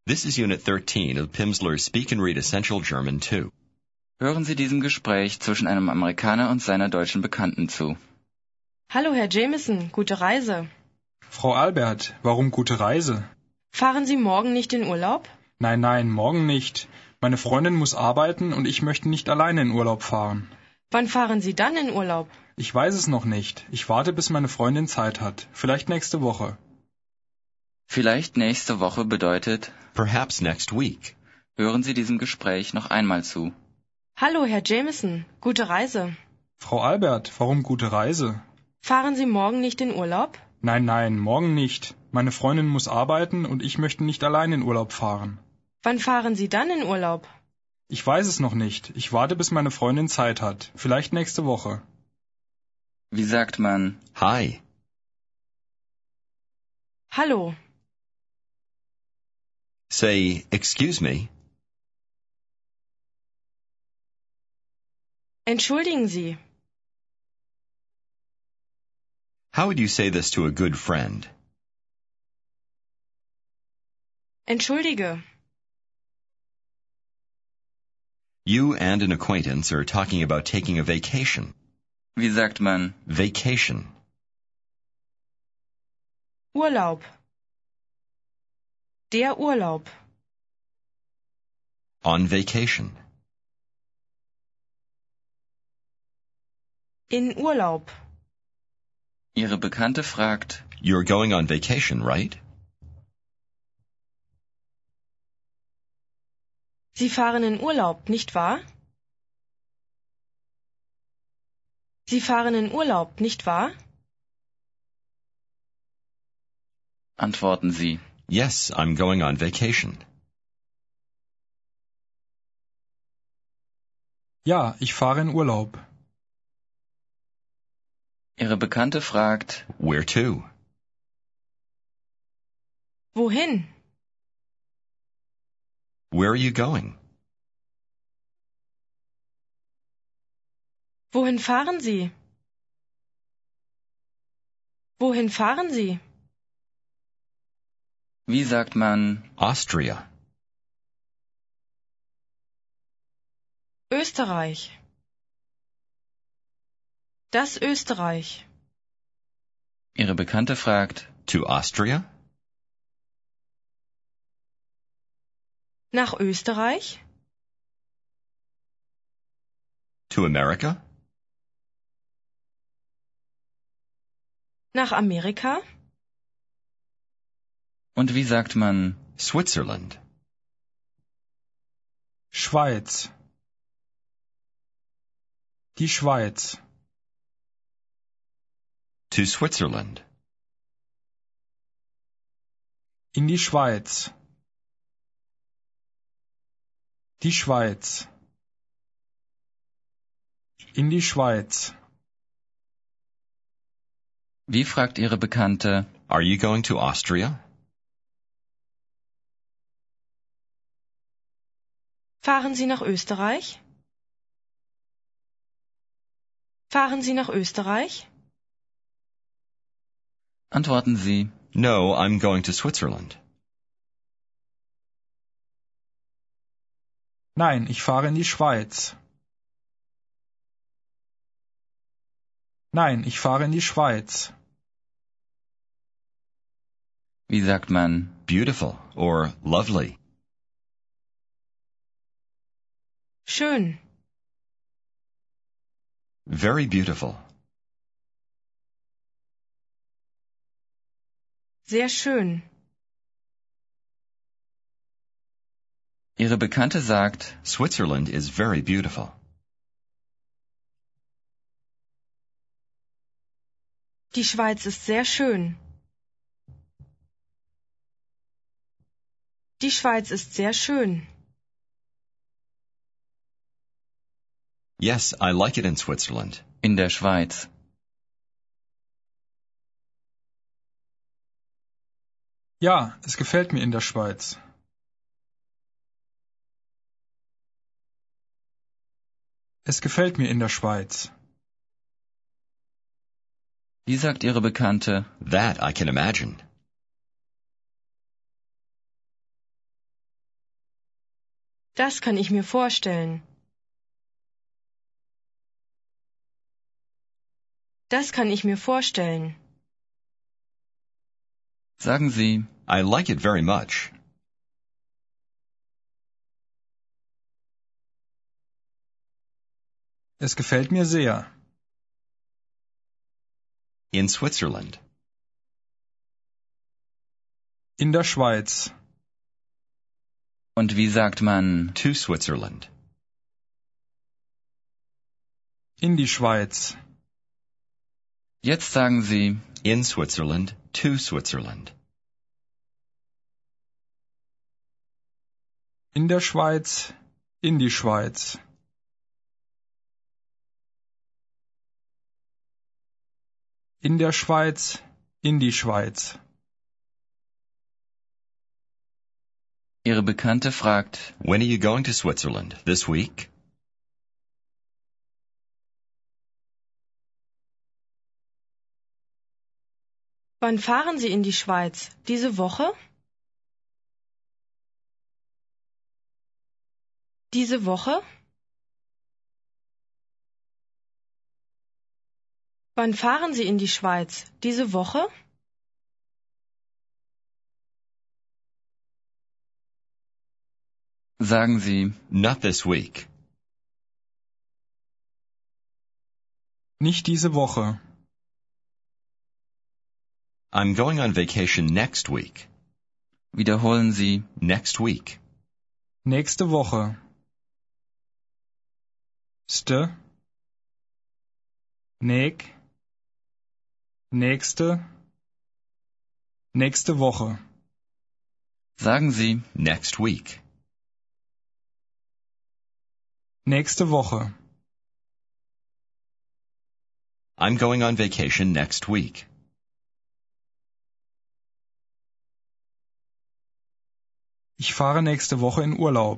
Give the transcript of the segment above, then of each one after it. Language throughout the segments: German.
This is Unit 13 of Pimsleur's Speak and Read Essential German 2. Hören Sie diesem Gespräch zwischen einem Amerikaner und seiner deutschen Bekannten zu. Hallo, Herr Jameson, gute Reise. Frau Albert, warum gute Reise? Fahren Sie morgen nicht in Urlaub? Nein, morgen nicht. Meine Freundin muss arbeiten und ich möchte nicht alleine in Urlaub fahren. Wann fahren Sie dann in Urlaub? Ich weiß es noch nicht. Ich warte, bis meine Freundin Zeit hat. Vielleicht nächste Woche. Vielleicht nächste Woche bedeutet, Perhaps next week. hören Sie diesem Gespräch noch einmal zu. Hallo, Herr Jameson, gute Reise. Frau Albert, warum gute Reise? Fahren Sie morgen nicht in Urlaub? Nein, morgen nicht. Meine Freundin muss arbeiten und ich möchte nicht allein in Urlaub fahren. Wann fahren Sie dann in Urlaub? Ich weiß es noch nicht. Ich warte, bis meine Freundin Zeit hat. Vielleicht nächste Woche. Wie sagt man, Hi. Hallo. Say, excuse me. Entschuldigen Sie. How would you say this to a good friend? Entschuldige. You and an acquaintance are talking about taking a vacation. wie sagt man, Vacation. Urlaub. Der Urlaub. On vacation. In Urlaub. Ihre Bekannte fragt, You're going on vacation, right? Sie fahren in Urlaub, nicht wahr? Sie fahren in Urlaub, nicht wahr? antworten Sie. Yes, I'm going on vacation. Ja, ich fahre in Urlaub. Ihre Bekannte fragt, Where to? Wohin? Where are you going? Wohin fahren Sie? Wohin fahren Sie? wie sagt man, Austria. Österreich. Das Österreich. Ihre Bekannte fragt, To Austria? Nach Österreich? To America? Nach Amerika? und wie sagt man, Switzerland. Schweiz. Die Schweiz. To Switzerland. In die Schweiz. Die Schweiz. In die Schweiz. wie fragt Ihre Bekannte, Are you going to Austria? Fahren Sie nach Österreich? Fahren Sie nach Österreich? antworten Sie, No, I'm going to Switzerland. Nein, ich fahre in die Schweiz. Nein, ich fahre in die Schweiz. wie sagt man, Beautiful or lovely. Schön. Very beautiful. Sehr schön. Ihre Bekannte sagt, Switzerland is very beautiful. Die Schweiz ist sehr schön. Die Schweiz ist sehr schön. Yes, I like it in Switzerland. in der Schweiz. Ja, es gefällt mir in der Schweiz. Es gefällt mir in der Schweiz. Wie sagt Ihre Bekannte, That I can imagine. Das kann ich mir vorstellen. Das kann ich mir vorstellen. Sagen Sie, I like it very much. Es gefällt mir sehr. In Switzerland. In der Schweiz. und wie sagt man To Switzerland. In die Schweiz. Jetzt sagen Sie In Switzerland. To Switzerland. In der Schweiz. In die Schweiz. In der Schweiz. In die Schweiz. Ihre Bekannte fragt, When are you going to Switzerland? This week? Wann fahren Sie in die Schweiz? Diese Woche? Diese Woche? Wann fahren Sie in die Schweiz? Diese Woche? sagen Sie Not this week. Nicht diese Woche. I'm going on vacation next week. wiederholen Sie Next week. Nächste Woche. Ste. Näg. Nächste. Nächste Woche. sagen Sie Next week. Nächste Woche. I'm going on vacation next week. Ich fahre nächste Woche in Urlaub.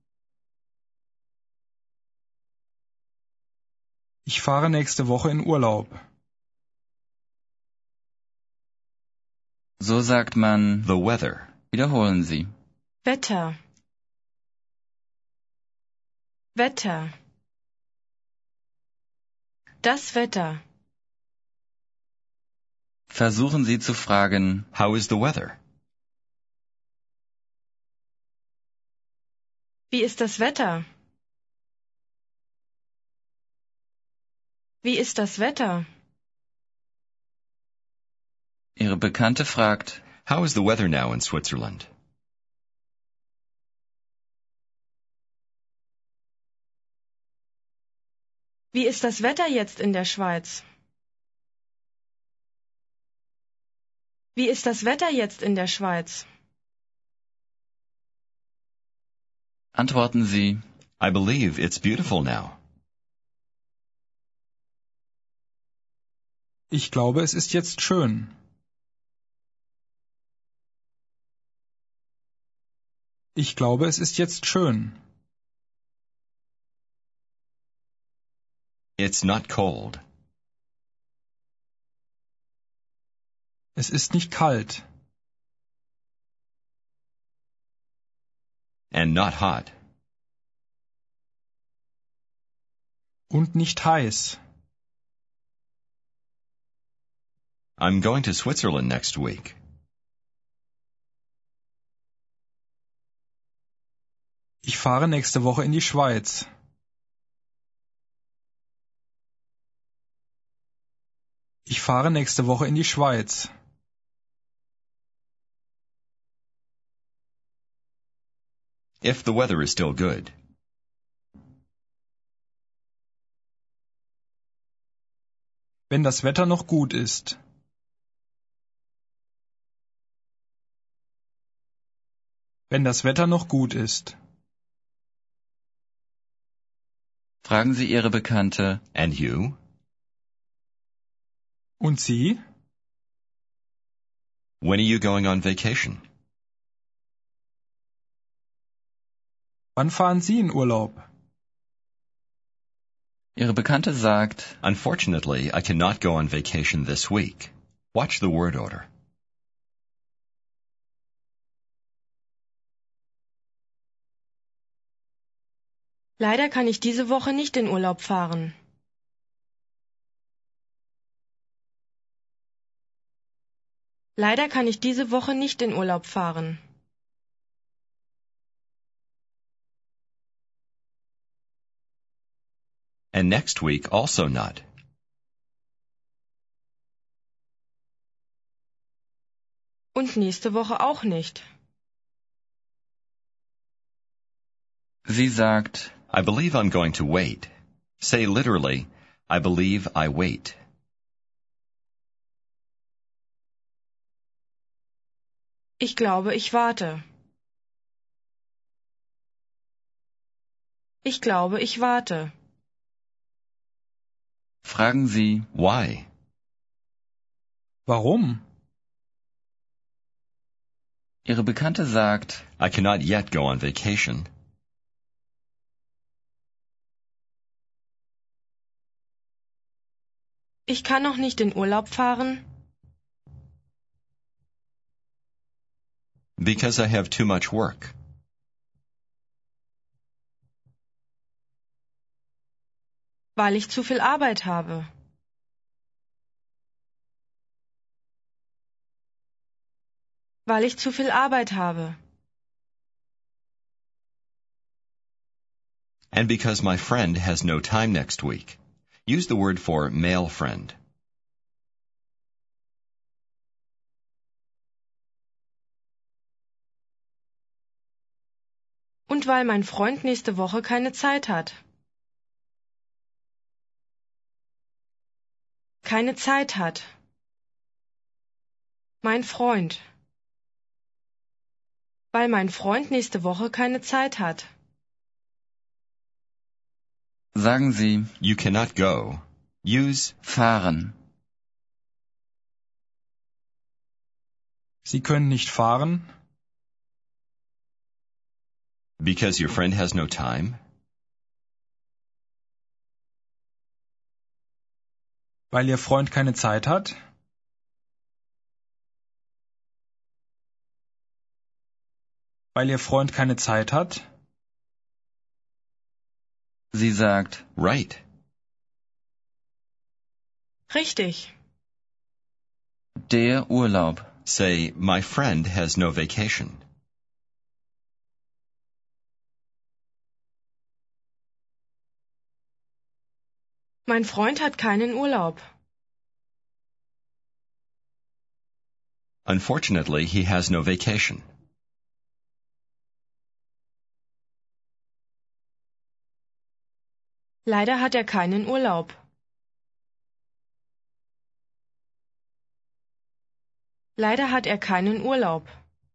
Ich fahre nächste Woche in Urlaub. so sagt man The weather. wiederholen Sie Wetter. Wetter. Das Wetter. versuchen Sie zu fragen How is the weather? Wie ist das Wetter? Wie ist das Wetter? Ihre Bekannte fragt How is the weather now in Switzerland? Wie ist das Wetter jetzt in der Schweiz? Wie ist das Wetter jetzt in der Schweiz? antworten Sie I believe it's beautiful now. Ich glaube, es ist jetzt schön. Ich glaube, es ist jetzt schön. It's not cold. Es ist nicht kalt. And not hot. Und nicht heiß. I'm going to Switzerland next week. Ich fahre nächste Woche in die Schweiz. Ich fahre nächste Woche in die Schweiz. If the weather is still good. Wenn das Wetter noch gut ist. Wenn das Wetter noch gut ist. fragen Sie Ihre Bekannte And you? Und Sie? When are you going on vacation? Wann fahren Sie in Urlaub? Ihre Bekannte sagt Unfortunately, I cannot go on vacation this week. Watch the word order. Leider kann ich diese Woche nicht in Urlaub fahren. Leider kann ich diese Woche nicht in Urlaub fahren. And next week also not. Und nächste Woche auch nicht. Sie sagt, I believe I'm going to wait. Say literally, I believe I wait. Ich glaube, ich warte. Ich glaube, ich warte. fragen Sie, Why? Warum? Ihre Bekannte sagt, I cannot yet go on vacation. Ich kann noch nicht in Urlaub fahren, Because I have too much work. weil ich zu viel Arbeit habe. Weil ich zu viel Arbeit habe. And because my friend has no time next week. Use the word for male friend. Und weil mein Freund nächste Woche keine Zeit hat. Keine Zeit hat. Mein Freund. Weil mein Freund nächste Woche keine Zeit hat. sagen Sie, You cannot go. Use fahren. Sie können nicht fahren, because your friend has no time. weil Ihr Freund keine Zeit hat, weil Ihr Freund keine Zeit hat, Sie sagt, Right. Richtig. der Urlaub. Say, my friend has no vacation. Mein Freund hat keinen Urlaub. Unfortunately, he has no vacation. Leider hat er keinen Urlaub. Leider hat er keinen Urlaub.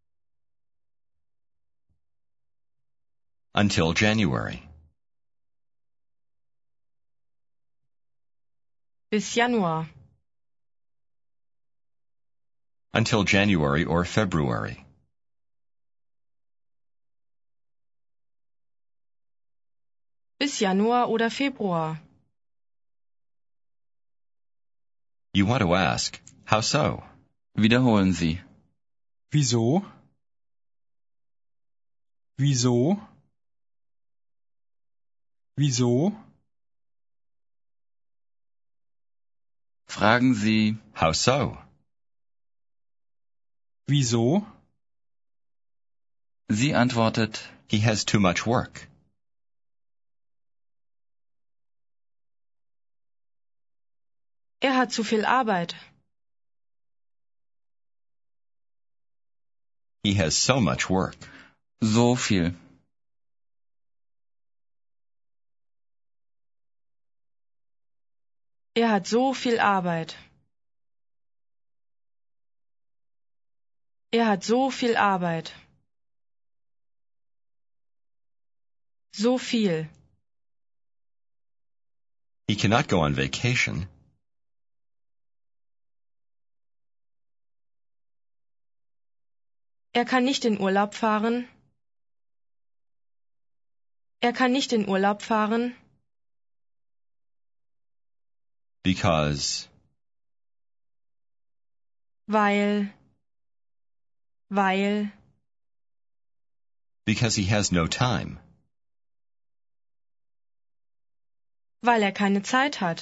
Until January. Bis Januar. Until January or February. Bis Januar oder Februar. You want to ask, how so? Wiederholen Sie. wieso? Wieso? Wieso? Fragen Sie, How so? Wieso? sie antwortet, He has too much work. Er hat zu viel Arbeit. He has so much work. so viel. Er hat so viel Arbeit. Er hat so viel Arbeit. So viel. He cannot go on vacation. Er kann nicht in Urlaub fahren. Er kann nicht in Urlaub fahren, Because weil he has no time. Weil er keine Zeit hat.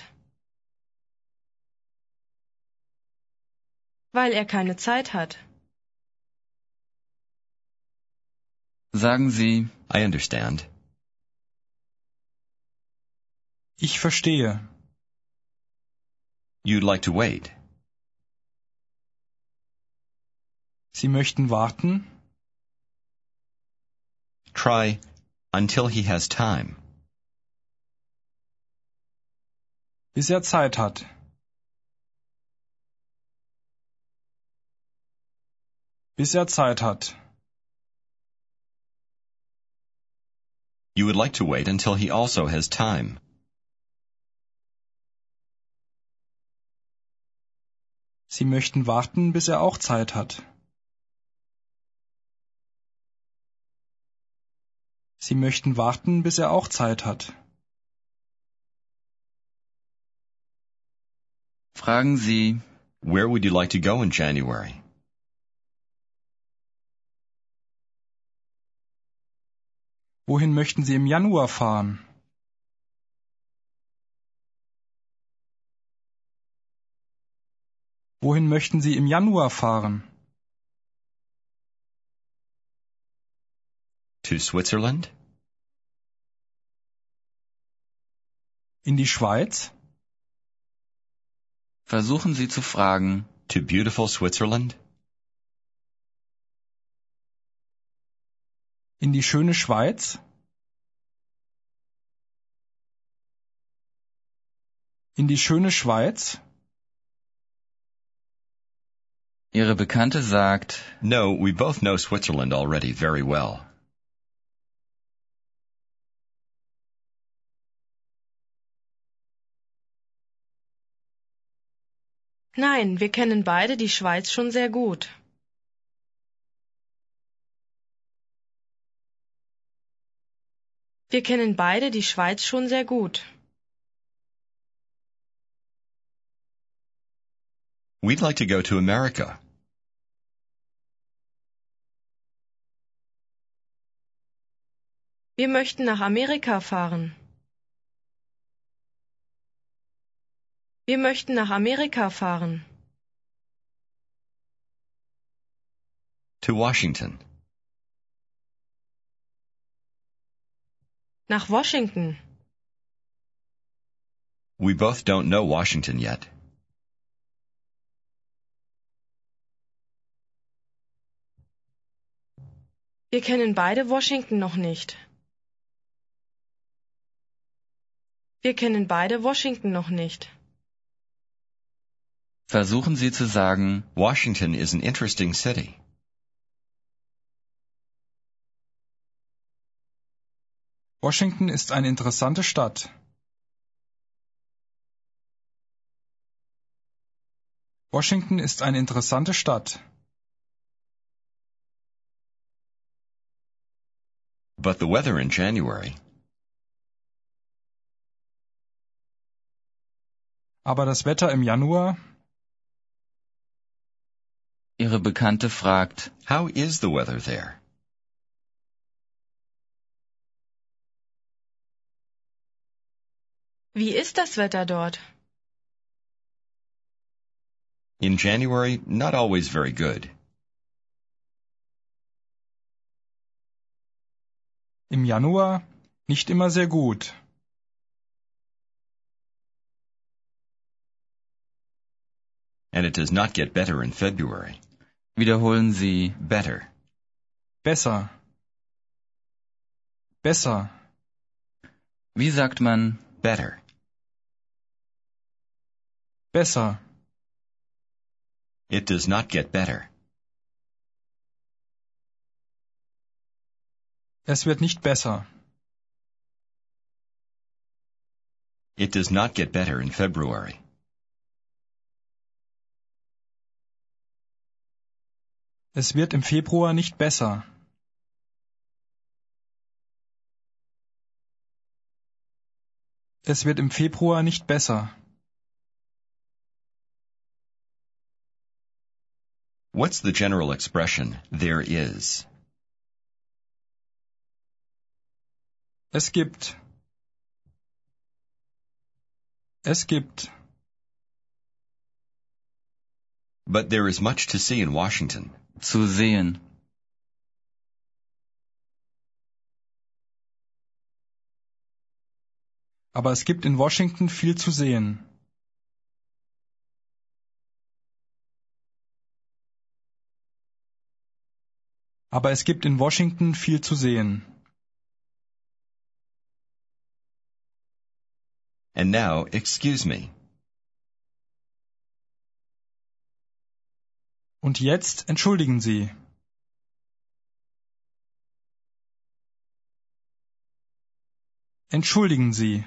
Weil er keine Zeit hat. Sagen Sie, I understand. Ich verstehe. You'd like to wait. Sie möchten warten? Try until he has time. Bis er Zeit hat. Bis er Zeit hat. You would like to wait until he also has time. Sie möchten warten, bis er auch Zeit hat. Sie möchten warten, bis er auch Zeit hat. fragen Sie, Where would you like to go in January? Wohin möchten Sie im Januar fahren? Wohin möchten Sie im Januar fahren? To Switzerland? In die Schweiz? versuchen Sie zu fragen, To beautiful Switzerland? In die schöne Schweiz? In die schöne Schweiz? Ihre Bekannte sagt, No, we both know Switzerland already very well. Nein, wir kennen beide die Schweiz schon sehr gut. Wir kennen beide die Schweiz schon sehr gut. We'd like to go to America. Wir möchten nach Amerika fahren. Wir möchten nach Amerika fahren. To Washington. Nach Washington. We both don't know Washington yet. Wir kennen beide Washington noch nicht. Wir kennen beide Washington noch nicht. versuchen Sie zu sagen, Washington is an interesting city. Washington ist eine interessante Stadt. Washington ist eine interessante Stadt. But the weather in January. Aber das Wetter im Januar? Ihre Bekannte fragt, How is the weather there? Wie ist das Wetter dort? In January, not always very good. Im Januar? Nicht immer sehr gut. And it does not get better in February. wiederholen Sie, Better. Besser. Besser. wie sagt man, Better. Besser. It does not get better. Es wird nicht besser. It does not get better in February. Es wird im Februar nicht besser. Es wird im Februar nicht besser. What's the general expression, there is? Es gibt. Es gibt. But there is much to see in Washington. Zu sehen. Aber es gibt in Washington viel zu sehen. Aber es gibt in Washington viel zu sehen. And now, excuse me. Und jetzt entschuldigen Sie. Entschuldigen Sie.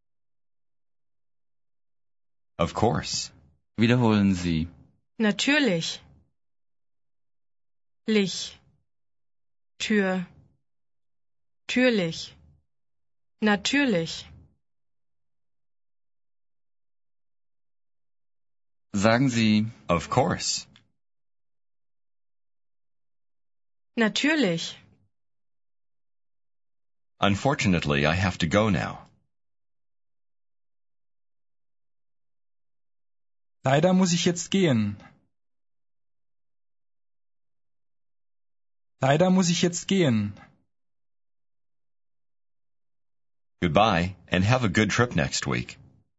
Of course. Wiederholen Sie. Natürlich. Lich. Tür. Türlich. Natürlich. Sagen Sie, Of course. Natürlich. Unfortunately, I have to go now. Leider muss ich jetzt gehen. Leider muss ich jetzt gehen. Goodbye, and have a good trip next week.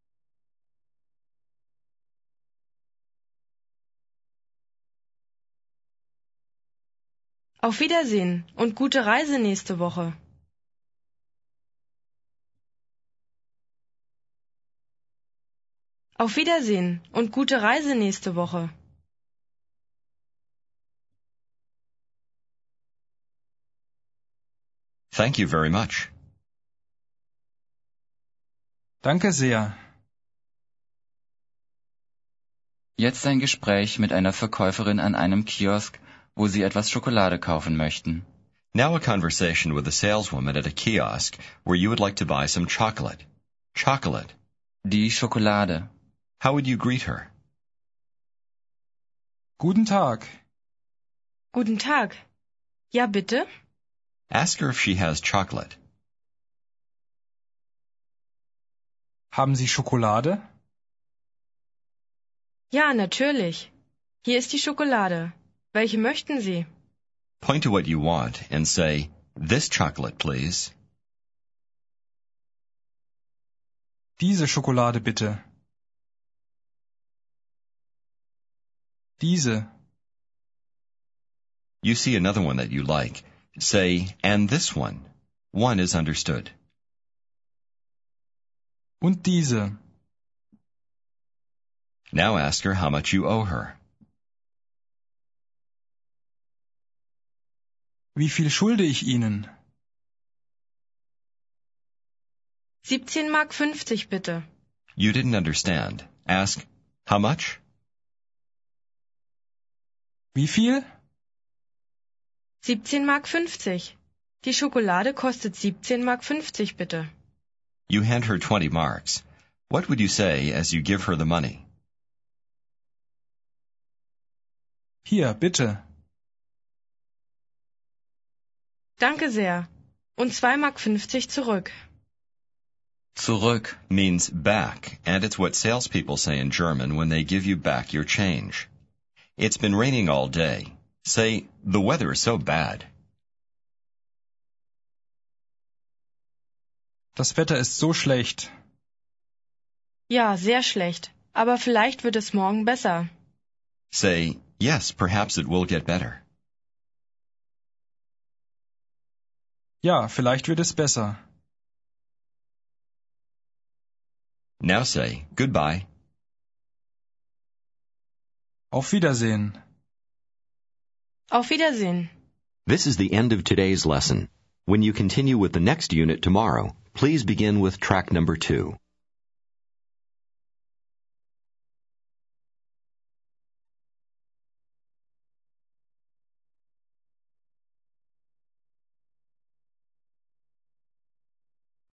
Auf Wiedersehen und gute Reise nächste Woche. Auf Wiedersehen und gute Reise nächste Woche. Thank you very much. Danke sehr. jetzt ein Gespräch mit einer Verkäuferin an einem Kiosk, wo Sie etwas Schokolade kaufen möchten. Now a conversation with a saleswoman at a kiosk where you would like to buy some chocolate. Chocolate. Die Schokolade. How would you greet her? Guten Tag. Guten Tag. Ja, bitte? Ask her if she has chocolate. Haben Sie Schokolade? Ja, natürlich. Hier ist die Schokolade. Welche möchten Sie? Point to what you want and say, "This chocolate, please." Diese Schokolade bitte. Diese. You see another one that you like. Say, "And this one." One is understood. Und diese. Now ask her how much you owe her. Wie viel schulde ich Ihnen? 17,50 Mark bitte. You didn't understand. Ask, "How much?" Wie viel? 17,50 Mark. Die Schokolade kostet 17,50 Mark bitte. You hand her 20 marks. What would you say as you give her the money? Hier, bitte. Danke sehr. Und 2,50 Mark zurück. Zurück. Means back, and it's what salespeople say in German when they give you back your change. It's been raining all day. Say, "The weather is so bad." Das Wetter ist so schlecht. Ja, sehr schlecht. Aber vielleicht wird es morgen besser. Say, "Yes, perhaps it will get better." Ja, vielleicht wird es besser. Now say, "Goodbye." Auf Wiedersehen. Auf Wiedersehen. This is the end of today's lesson. When you continue with the next unit tomorrow, please begin with track number 2.